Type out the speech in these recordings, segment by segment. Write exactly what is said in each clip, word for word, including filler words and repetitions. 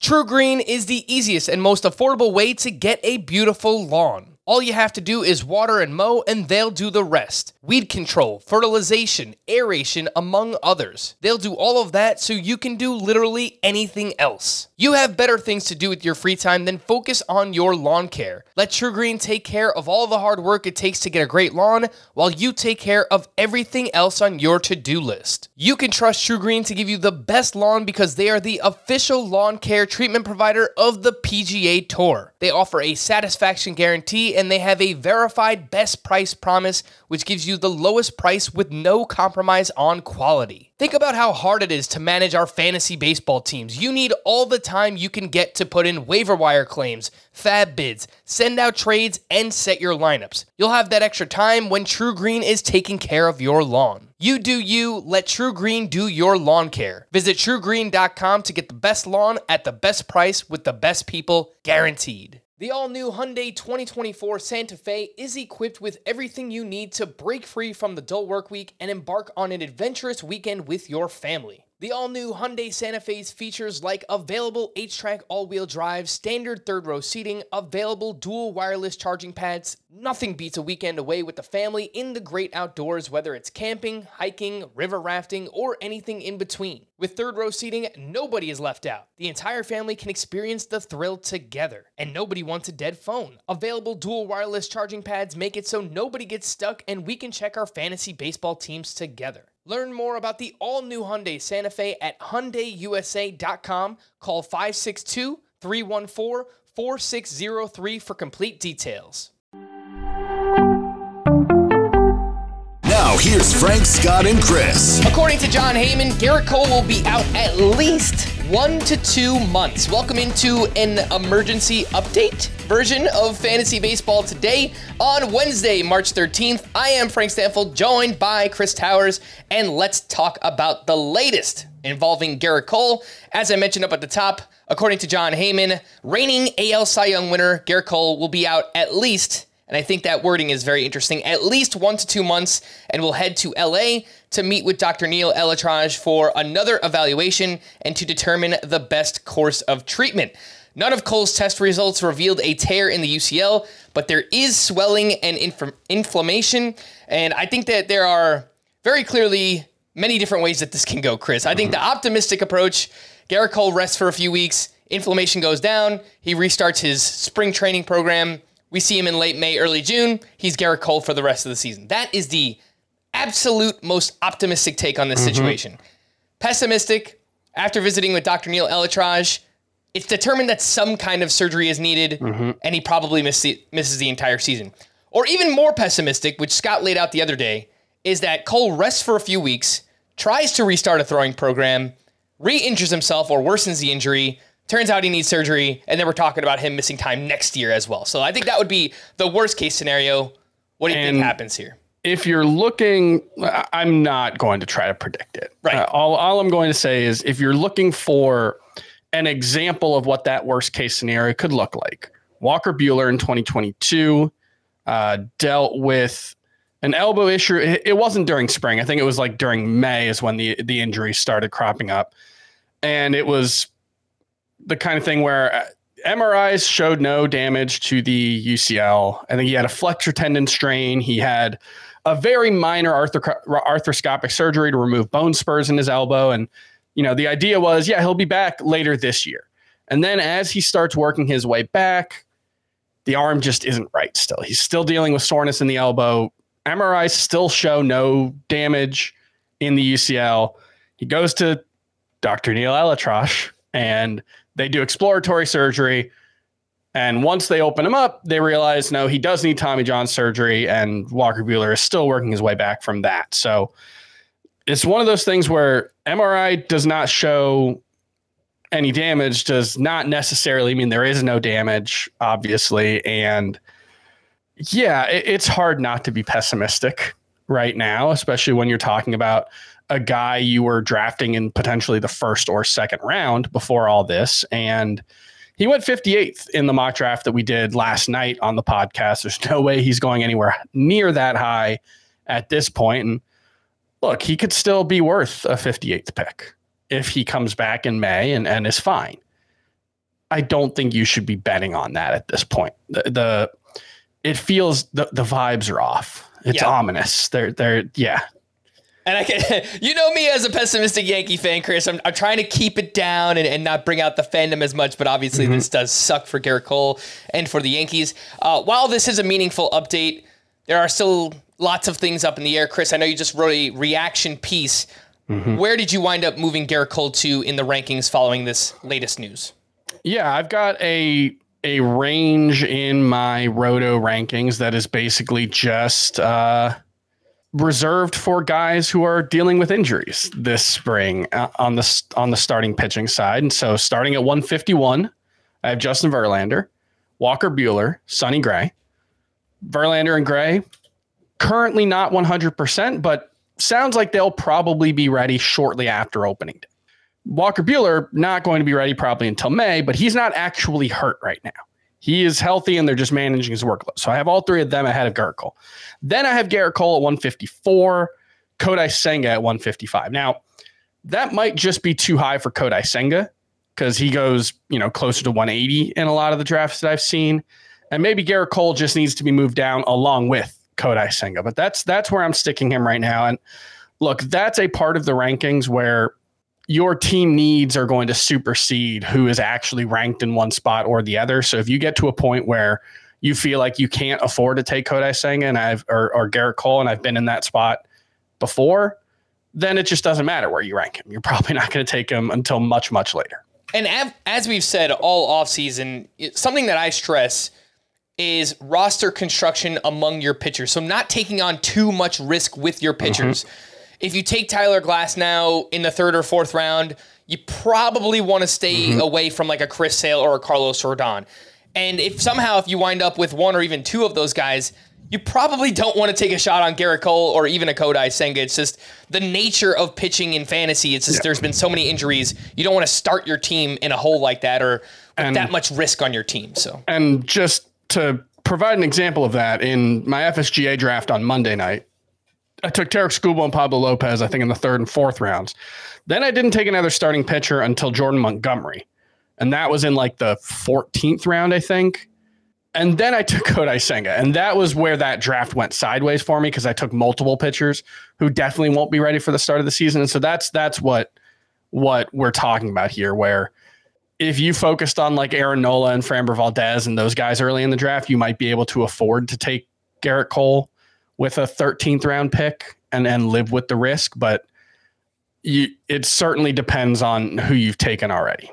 TruGreen is the easiest and most affordable way to get a beautiful lawn. All you have to do is water and mow, and they'll do the rest. Weed control, fertilization, aeration, among others. They'll do all of that so you can do literally anything else. You have better things to do with your free time than focus on your lawn care. Let TruGreen take care of all the hard work it takes to get a great lawn, while you take care of everything else on your to-do list. You can trust TruGreen to give you the best lawn because they are the official lawn care treatment provider of the P G A Tour. They offer a satisfaction guarantee, and they have a verified best price promise, which gives you the lowest price with no compromise on quality. Think about how hard it is to manage our fantasy baseball teams. You need all the time you can get to put in waiver wire claims, fab bids, send out trades, and set your lineups. You'll have that extra time when TruGreen is taking care of your lawn. You do you, let TruGreen do your lawn care. Visit True Green dot com to get the best lawn at the best price with the best people, guaranteed. The all-new Hyundai twenty twenty-four Santa Fe is equipped with everything you need to break free from the dull work week and embark on an adventurous weekend with your family. The all-new Hyundai Santa Fe's features like available H-Track all-wheel drive, standard third-row seating, available dual wireless charging pads. Nothing beats a weekend away with the family in the great outdoors, whether it's camping, hiking, river rafting, or anything in between. With third-row seating, nobody is left out. The entire family can experience the thrill together, and nobody wants a dead phone. Available dual wireless charging pads make it so nobody gets stuck, and we can check our fantasy baseball teams together. Learn more about the all-new Hyundai Santa Fe at Hyundai U S A dot com. Call five six two, three one four, four six zero three for complete details. Now, here's Frank, Scott, and Chris. According to Jon Heyman, Gerrit Cole will be out at least one to two months. Welcome into an emergency update version of Fantasy Baseball today on Wednesday, March thirteenth. I am Frank Stanfield, joined by Chris Towers, and let's talk about the latest involving Gerrit Cole. As I mentioned up at the top, according to Jon Heyman, reigning A L Cy Young winner Gerrit Cole will be out at least, and I think that wording is very interesting, at least one to two months, and will head to L A to meet with Doctor Neil ElAttrache for another evaluation and to determine the best course of treatment. None of Cole's test results revealed a tear in the U C L, but there is swelling and inf- inflammation, and I think that there are very clearly many different ways that this can go, Chris. I think the optimistic approach, Gerrit Cole rests for a few weeks, inflammation goes down, he restarts his spring training program, we see him in late May, early June, he's Gerrit Cole for the rest of the season. That is the absolute most optimistic take on this mm-hmm. situation. Pessimistic, after visiting with Doctor Neil ElAttrache, it's determined that some kind of surgery is needed, mm-hmm. and he probably miss the, misses the entire season. Or even more pessimistic, which Scott laid out the other day, is that Cole rests for a few weeks, tries to restart a throwing program, re-injures himself or worsens the injury, turns out he needs surgery, and then we're talking about him missing time next year as well. So I think that would be the worst case scenario. What do you and think happens here? If you're looking, I'm not going to try to predict it. Right. Uh, all, all I'm going to say is if you're looking for an example of what that worst case scenario could look like, Walker Buehler in twenty twenty-two uh, dealt with an elbow issue. It, it wasn't during spring. I think it was like during May is when the, the injury started cropping up. And it was the kind of thing where M R Is showed no damage to the U C L. I think he had a flexor tendon strain. He had a very minor arthro- arthroscopic surgery to remove bone spurs in his elbow. And, you know, the idea was, yeah, he'll be back later this year. And then as he starts working his way back, the arm just isn't right still. He's still dealing with soreness in the elbow. M R Is still show no damage in the U C L. He goes to Doctor Neil ElAttrache, and they do exploratory surgery. And once they open him up, they realize, no, he does need Tommy John surgery, and Walker Buehler is still working his way back from that. So it's one of those things where M R I does not show any damage, does not necessarily mean there is no damage, obviously. And yeah, it, it's hard not to be pessimistic right now, especially when you're talking about a guy you were drafting in potentially the first or second round before all this. And he went fifty-eighth in the mock draft that we did last night on the podcast. There's no way he's going anywhere near that high at this point. And look, he could still be worth a fifty-eighth pick if he comes back in May and, and is fine. I don't think you should be betting on that at this point. The, the it feels the, the vibes are off. It's yeah. ominous. They're they're yeah. And I can, you know me as a pessimistic Yankee fan, Chris. I'm, I'm trying to keep it down and, and not bring out the fandom as much, but obviously mm-hmm. this does suck for Gerrit Cole and for the Yankees. Uh, while this is a meaningful update, there are still lots of things up in the air. Chris, I know you just wrote a reaction piece. Mm-hmm. Where did you wind up moving Gerrit Cole to in the rankings following this latest news? Yeah, I've got a a range in my Roto rankings that is basically just uh, reserved for guys who are dealing with injuries this spring uh, on the on the starting pitching side. And so starting at one fifty-one, I have Justin Verlander, Walker Buehler, Sonny Gray. Verlander and Gray, currently not one hundred percent, but sounds like they'll probably be ready shortly after opening day. Walker Buehler, not going to be ready probably until May, but he's not actually hurt right now. He is healthy and they're just managing his workload. So I have all three of them ahead of Gerrit Cole. Then I have Gerrit Cole at one fifty-four, Kodai Senga at one fifty-five. Now, that might just be too high for Kodai Senga because he goes, you know, closer to one eighty in a lot of the drafts that I've seen. And maybe Gerrit Cole just needs to be moved down along with Kodai Senga. But that's that's where I'm sticking him right now. And look, that's a part of the rankings where your team needs are going to supersede who is actually ranked in one spot or the other. So if you get to a point where you feel like you can't afford to take Kodai Senga and I've or, or Gerrit Cole, and I've been in that spot before, then it just doesn't matter where you rank him. You're probably not going to take him until much, much later. And as we've said all offseason, something that I stress is roster construction among your pitchers. So not taking on too much risk with your pitchers. Mm-hmm. If you take Tyler Glasnow in the third or fourth round, you probably want to stay mm-hmm. away from like a Chris Sale or a Carlos Rodon. And if somehow if you wind up with one or even two of those guys, you probably don't want to take a shot on Gerrit Cole or even a Kodai Senga. It's just the nature of pitching in fantasy. It's just yeah. there's been so many injuries. You don't want to start your team in a hole like that or with and, that much risk on your team. So and just to provide an example of that, in my F S G A draft on Monday night, I took Tarik Skubal and Pablo Lopez, I think, in the third and fourth rounds. Then I didn't take another starting pitcher until Jordan Montgomery. And that was in like the fourteenth round, I think. And then I took Kodai Senga. And that was where that draft went sideways for me because I took multiple pitchers who definitely won't be ready for the start of the season. And so that's that's what, what we're talking about here, where if you focused on like Aaron Nola and Framber Valdez and those guys early in the draft, you might be able to afford to take Gerrit Cole with a thirteenth round pick and, and live with the risk. But you, it certainly depends on who you've taken already.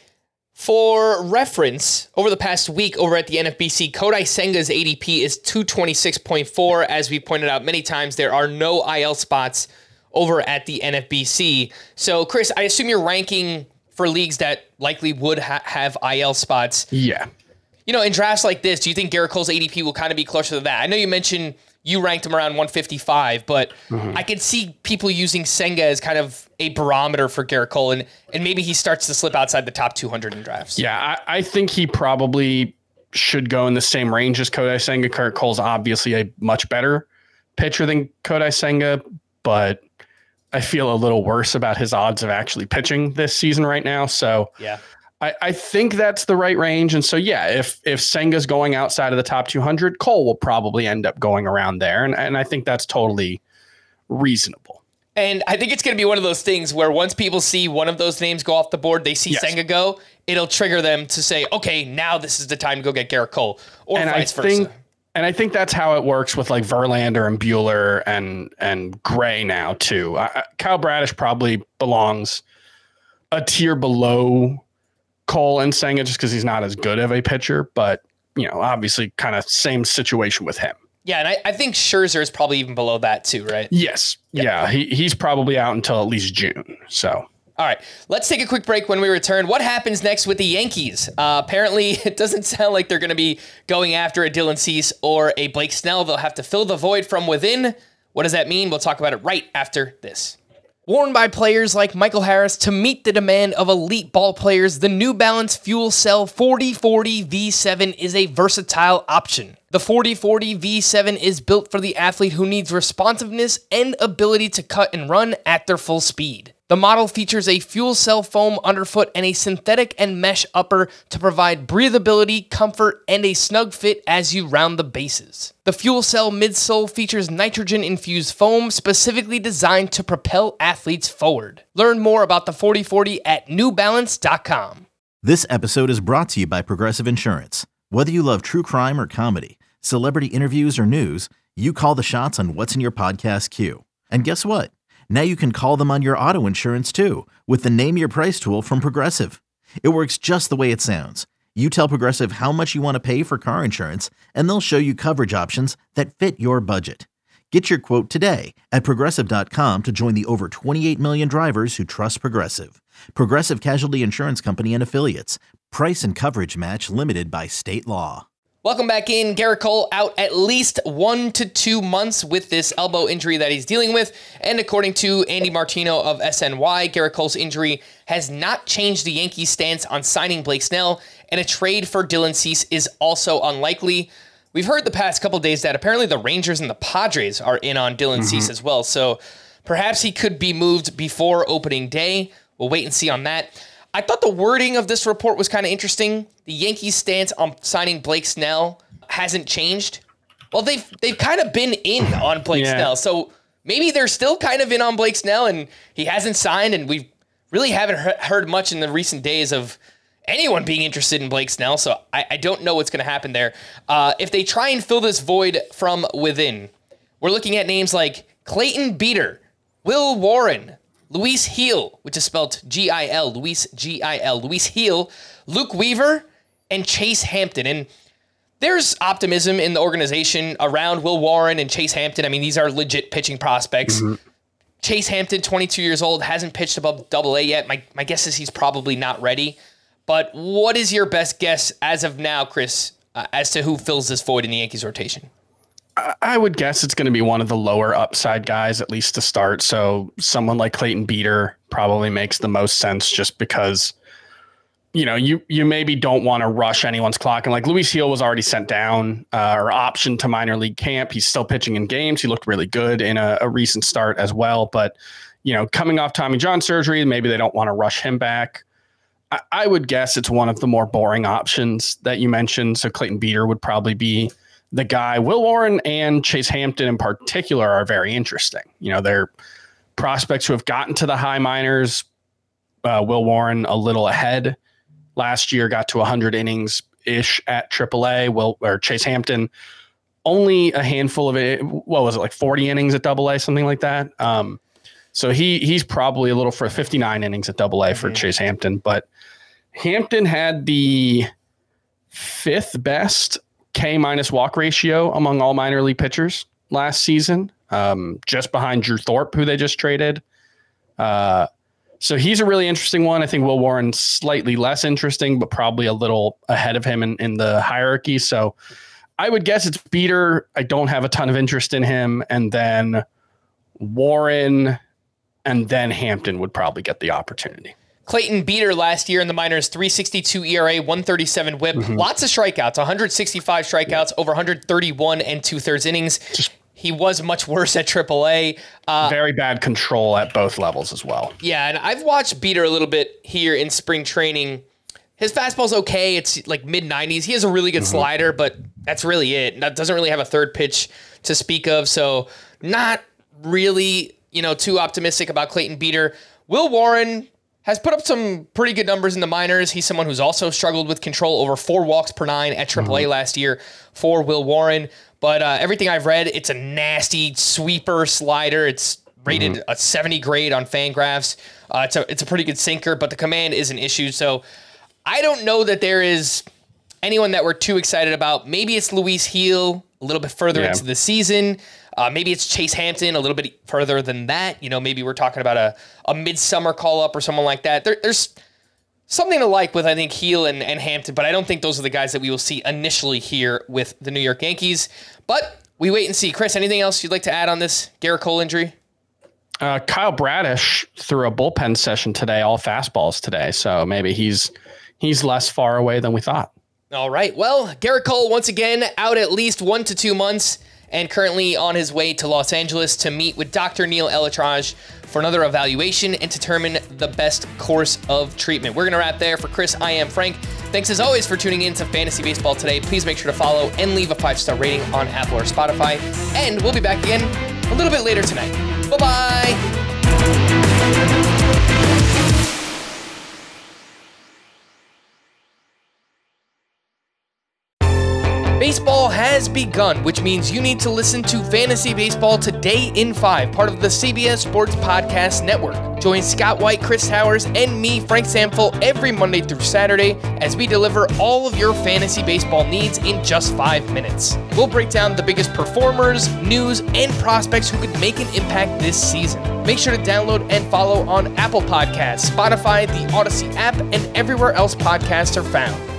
For reference, over the past week over at the N F B C, Kodai Senga's A D P is two twenty-six point four. As we pointed out many times, there are no I L spots over at the N F B C. So, Chris, I assume you're ranking for leagues that likely would ha- have I L spots. Yeah. You know, in drafts like this, do you think Gerrit Cole's A D P will kind of be closer to that? I know you mentioned you ranked him around one fifty-five, but mm-hmm. I could see people using Senga as kind of a barometer for Gerrit Cole, and, and maybe he starts to slip outside the top two hundred in drafts. Yeah, I, I think he probably should go in the same range as Kodai Senga. Gerrit Cole's obviously a much better pitcher than Kodai Senga, but I feel a little worse about his odds of actually pitching this season right now. So yeah. I, I think that's the right range. And so, yeah, if if Senga's going outside of the top two hundred, Cole will probably end up going around there. And, and I think that's totally reasonable. And I think it's going to be one of those things where once people see one of those names go off the board, they see yes. Senga go, it'll trigger them to say, okay, now this is the time to go get Gerrit Cole, or and vice I versa. Think, and I think that's how it works with like Verlander and Buehler and, and Gray now, too. I, Kyle Bradish probably belongs a tier below Cole and Senga just because he's not as good of a pitcher, but, you know, obviously kind of same situation with him. Yeah, and I, I think Scherzer is probably even below that too, right? Yes. Yep. Yeah, he, he's probably out until at least June, so. All right, let's take a quick break. When we return, what happens next with the Yankees? Uh, apparently, it doesn't sound like they're going to be going after a Dylan Cease or a Blake Snell. They'll have to fill the void from within. What does that mean? We'll talk about it right after this. Worn by players like Michael Harris to meet the demand of elite ball players, the New Balance Fuel Cell forty forty V seven is a versatile option. The forty forty V seven is built for the athlete who needs responsiveness and ability to cut and run at their full speed. The model features a fuel cell foam underfoot and a synthetic and mesh upper to provide breathability, comfort, and a snug fit as you round the bases. The fuel cell midsole features nitrogen-infused foam specifically designed to propel athletes forward. Learn more about the forty forty at new balance dot com. This episode is brought to you by Progressive Insurance. Whether you love true crime or comedy, celebrity interviews or news, you call the shots on what's in your podcast queue. And guess what? Now you can call them on your auto insurance too with the Name Your Price tool from Progressive. It works just the way it sounds. You tell Progressive how much you want to pay for car insurance, and they'll show you coverage options that fit your budget. Get your quote today at progressive dot com to join the over twenty-eight million drivers who trust Progressive. Progressive Casualty Insurance Company and Affiliates. Price and coverage match limited by state law. Welcome back in. Gerrit Cole out at least one to two months with this elbow injury that he's dealing with. And according to Andy Martino of S N Y, Gerrit Cole's injury has not changed the Yankees' stance on signing Blake Snell, and a trade for Dylan Cease is also unlikely. We've heard the past couple days that apparently the Rangers and the Padres are in on Dylan mm-hmm. Cease as well. So perhaps he could be moved before opening day. We'll wait and see on that. I thought the wording of this report was kind of interesting. The Yankees' stance on signing Blake Snell hasn't changed. Well, they've they've kind of been in on Blake yeah. Snell, so maybe they're still kind of in on Blake Snell, and he hasn't signed, and we really haven't he- heard much in the recent days of anyone being interested in Blake Snell, so I, I don't know what's going to happen there. Uh, if they try and fill this void from within, we're looking at names like Clayton Beeter, Will Warren, Luis Gil, which is spelled G I L, Luis G I L, Luis Gil, Luke Weaver, and Chase Hampton. And there's optimism in the organization around Will Warren and Chase Hampton. I mean, these are legit pitching prospects. Mm-hmm. Chase Hampton, twenty-two years old, hasn't pitched above double A yet. My, my guess is he's probably not ready. But what is your best guess as of now, Chris, uh, as to who fills this void in the Yankees rotation? I would guess it's going to be one of the lower upside guys, at least to start. So someone like Clayton Beeter probably makes the most sense just because, you know, you you maybe don't want to rush anyone's clock. And like Luis Gil was already sent down uh, or optioned to minor league camp. He's still pitching in games. He looked really good in a, a recent start as well. But, you know, coming off Tommy John surgery, maybe they don't want to rush him back. I, I would guess it's one of the more boring options that you mentioned. So Clayton Beeter would probably be the guy. Will Warren and Chase Hampton in particular are very interesting. You know, they're prospects who have gotten to the high minors. Uh, Will Warren a little ahead last year, got to one hundred innings ish at triple A. Will or Chase Hampton only a handful of it. What was it, like forty innings at double A, something like that. Um, so he he's probably a little for fifty-nine innings at double A for mm-hmm. Chase Hampton, but Hampton had the fifth best K minus walk ratio among all minor league pitchers last season, um, just behind Drew Thorpe, who they just traded. Uh, so he's a really interesting one. I think Will Warren's slightly less interesting, but probably a little ahead of him in, in the hierarchy. So I would guess it's Beeter. I don't have a ton of interest in him. And then Warren and then Hampton would probably get the opportunity. Clayton Beeter last year in the minors, three sixty-two E R A, one thirty-seven whip, mm-hmm. lots of strikeouts, one hundred sixty-five strikeouts, yeah. over one hundred thirty-one and two-thirds innings. Just he was much worse at triple A. Uh, very bad control at both levels as well. Yeah, and I've watched Beeter a little bit here in spring training. His fastball's okay. It's like mid nineties. He has a really good mm-hmm. slider, but that's really it. That doesn't really have a third pitch to speak of, so not really, you know, too optimistic about Clayton Beeter. Will Warren has put up some pretty good numbers in the minors. He's someone who's also struggled with control, over four walks per nine at triple A mm-hmm. last year for Will Warren. But uh, everything I've read, it's a nasty sweeper slider. It's rated mm-hmm. a seventy grade on Fangraphs. Uh, it's a it's a pretty good sinker, but the command is an issue. So I don't know that there is anyone that we're too excited about. Maybe it's Luis Gil a little bit further yeah. into the season. Uh, maybe it's Chase Hampton a little bit further than that. You know, maybe we're talking about a, a midsummer call-up or someone like that. There, there's something to like with, I think, Gil and, and Hampton, but I don't think those are the guys that we will see initially here with the New York Yankees. But we wait and see. Chris, anything else you'd like to add on this Gerrit Cole injury? Uh, Kyle Bradish threw a bullpen session today, all fastballs today, so maybe he's he's less far away than we thought. All right. Well, Gerrit Cole, once again, out at least one to two months. And currently on his way to Los Angeles to meet with Doctor Neil Elitrage for another evaluation and determine the best course of treatment. We're going to wrap there. For Chris, I am Frank. Thanks as always for tuning in to Fantasy Baseball today. Please make sure to follow and leave a five-star rating on Apple or Spotify. And we'll be back again a little bit later tonight. Bye-bye. Baseball has begun, which means you need to listen to Fantasy Baseball Today in five, part of the C B S Sports Podcast Network. Join Scott White, Chris Towers, and me, Frank Samfel, every Monday through Saturday as we deliver all of your fantasy baseball needs in just five minutes. We'll break down the biggest performers, news, and prospects who could make an impact this season. Make sure to download and follow on Apple Podcasts, Spotify, the Odyssey app, and everywhere else podcasts are found.